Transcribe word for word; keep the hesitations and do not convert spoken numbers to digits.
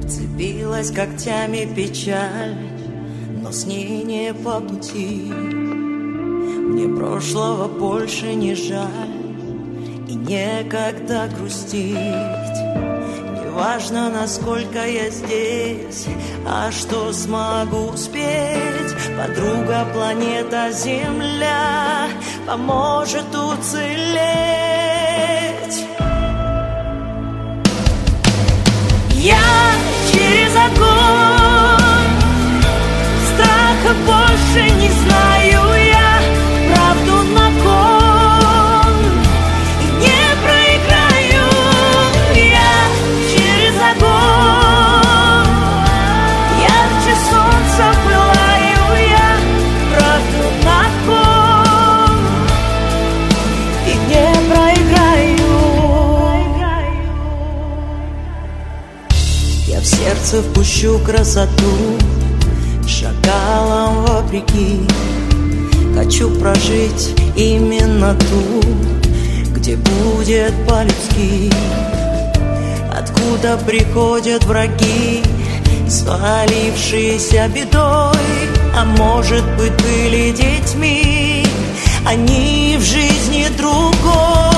Вцепилась когтями печаль, но с ней не по пути. Мне прошлого больше не жаль и некогда грустить. Неважно, насколько я здесь, а что смогу успеть. Подруга, планета Земля поможет уцелеть. Я через огонь, страха больше не знаю я, правду на кон и не проиграю. Я через огонь, ярче солнца пылаю я, правду на кон и не проиграю. Я в сердце впущу красоту, шакалам вопреки. Хочу прожить именно ту, где будет по-людски. Откуда приходят враги, свалившиеся бедой, а может быть были детьми, они в жизни другой.